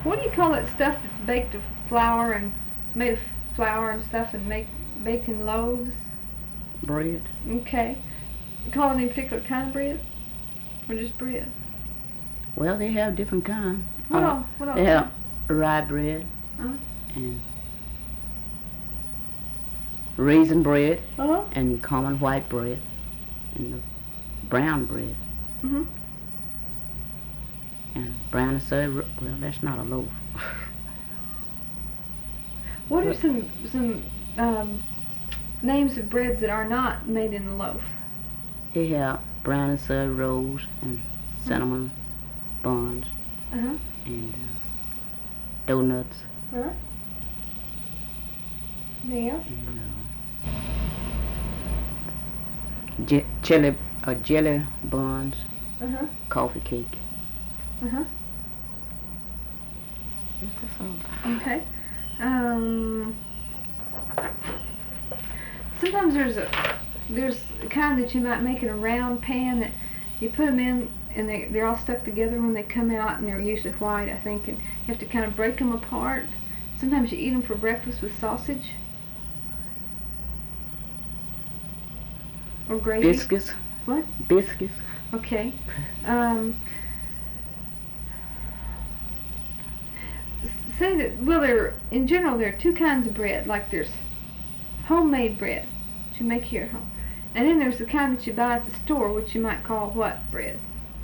What do you call that stuff that's baked of flour and made of flour and stuff and baked in loaves? Bread. Okay. You call it any particular kind of bread? Or just bread? Well, they have different kinds. What else? They have rye bread Uh-huh. and raisin bread Uh-huh. and common white bread and the brown bread. Mm-hmm. And brown and soda, well, that's not a loaf. What are some names of breads that are not made in a loaf? They have brown and soda rolls and cinnamon buns Uh-huh. and donuts Uh-huh. Anything else? and jelly buns, Uh-huh. coffee cake. Uh-huh. Yes, that's all. Okay. Sometimes there's a kind that you might make in a round pan that you put them in and they're all stuck together when they come out, and they're usually white, I think, and you have to kind of break them apart. Sometimes you eat them for breakfast with sausage or gravy. Biscuits. What? Biscuits. Okay. Say that, well, in general there are two kinds of bread. Like there's homemade bread that you make here at home, and then there's the kind that you buy at the store, which you might call what bread?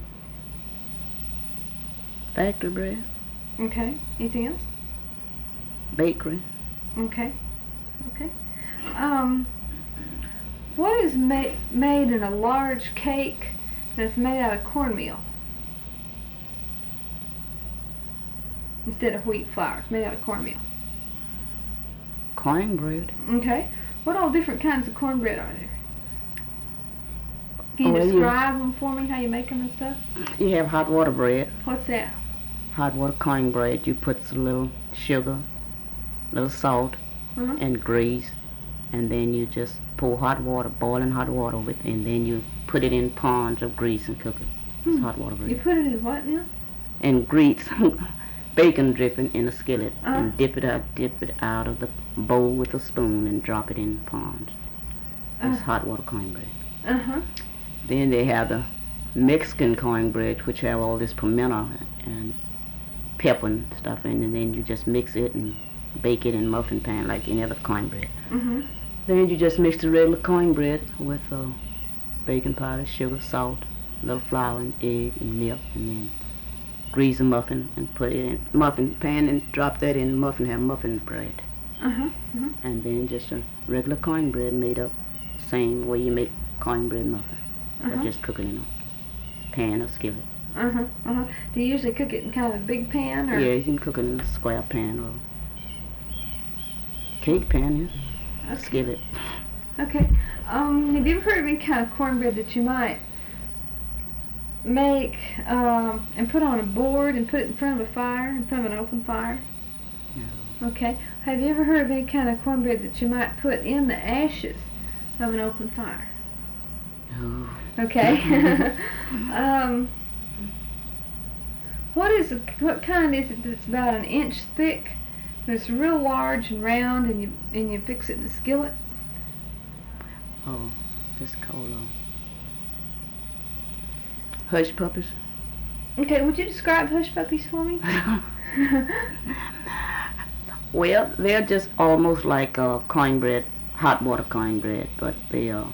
Factory bread. Okay. Anything else? Bakery. Okay. Okay. What is made in a large cake that's made out of cornmeal instead of wheat flour? It's made out of cornmeal. Cornbread. Okay. What all different kinds of cornbread are there? Can you Well, describe them for me, how you make them and stuff? You have hot water bread. What's that? Hot water cornbread. You put some little sugar, little salt, Uh-huh. and grease, and then you just pour hot water, boiling hot water with, and then you put it in ponds of grease and cook it. It's hot water bread. You put it in what now? And grease, bacon dripping in a skillet, Uh-huh. and dip it out of the bowl with a spoon and drop it in ponds. That's hot water cornbread. Uh-huh. Then they have the Mexican cornbread, which have all this pimento and pepper and stuff in, and then you just mix it and bake it in muffin pan like any other cornbread. Mm-hmm. Then you just mix the regular cornbread with baking powder, sugar, salt, a little flour, and egg and milk, and then grease a muffin and put it in muffin pan and drop that in the muffin, have muffin bread. Uh-huh. Uh-huh. And then just a regular cornbread made up same way you make cornbread muffin, Uh-huh. but just cook it in a pan or skillet. Uh-huh. Uh-huh. Do you usually cook it in kind of a big pan, or? Yeah, you can cook it in a square pan or cake pan, yeah. Okay. Skillet. Okay. Have you ever heard of any kind of cornbread that you might make and put on a board and put it in front of a fire, in front of an open fire? No. Okay. Have you ever heard of any kind of cornbread that you might put in the ashes of an open fire? No. Okay. What kind is it that's about an inch thick? It's real large and round, and you fix it in a skillet. Oh, it's called hush puppies. Okay, would you describe hush puppies for me? Well, they're just almost like cornbread, hot water cornbread, but they are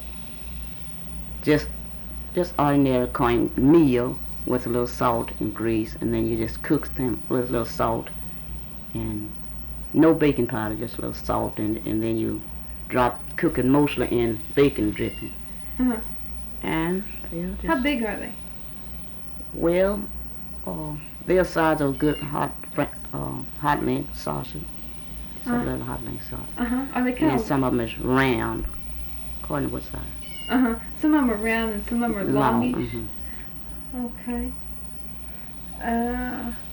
just ordinary cornmeal with a little salt and grease, and then you just cook them with a little salt and no baking powder, just a little salt, and then you cook it mostly in bacon dripping. Uh-huh. And they're just, How big are they? well, they're size of good hot link sausage. It's a little hot link sausage. Uh-huh. Are they And kind then of? some of them is round, according to what size. Uh-huh. Some of them are round and some of them are Long. longish. Mhm. Okay.